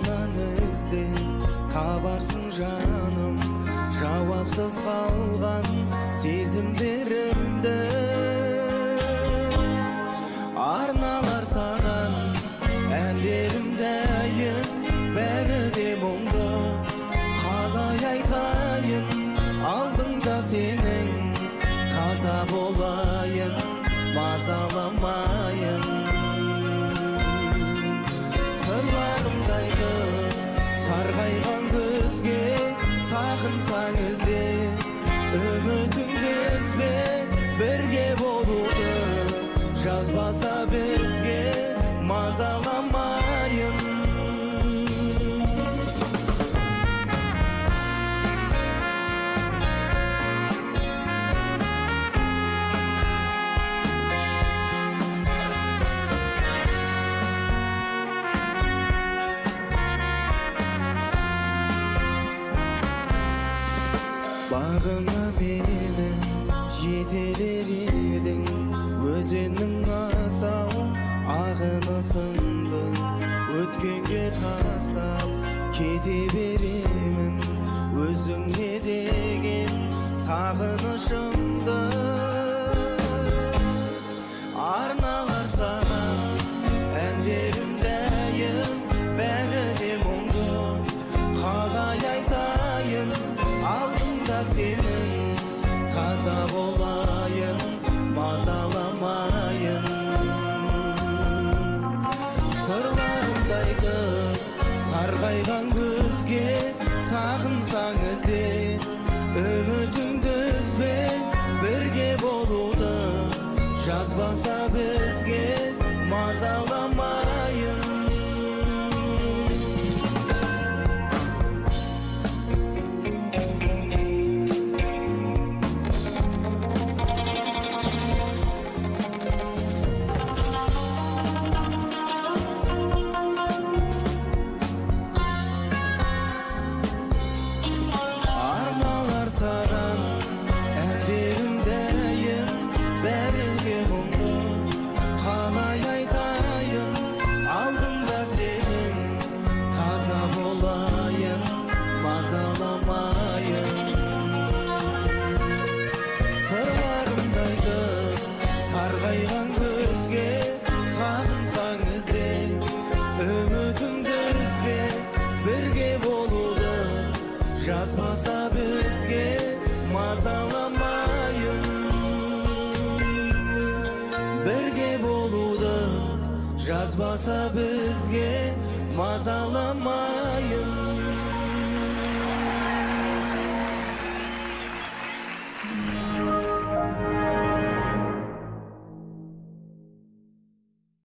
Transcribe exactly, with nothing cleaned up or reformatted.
арманыңнан іздеп табарсың жаным, жауапсыз қалған сезімдерімді. Арналар саған әндерімді айын, бәрі де мұңды, қалай айтайын, алдыңда сенің, таза болайын, мазаламайын. Сырларымдайды сарғайған көзге, сағынсаң ізде, үмітіңді үзбе, бірге болуды жазбаса бізге, мазаламайын. Бағыңа мені жетелер едің, өзеннің асау ағыны сынды, өткенге тастап кете беремін, өзіңе деген сағынышымды. Арналар саған әндерімді айын, бәрі де мұңды, қалай айтайын, алдыңда сенің, таза болайын, мазаламайын. Сырларымдайды сарғайған көзге, сағынсаң ізде, үмітіңді үзбе, бірге болуды жазбаса бізге, мазаламайын. Сарғайған көзге, сағынсаң ізде, үмітіңді үзбе, бірге болуды жазбаса бізге, мазаламайын. Бірге болуды жазбаса бізге, мазаламайын.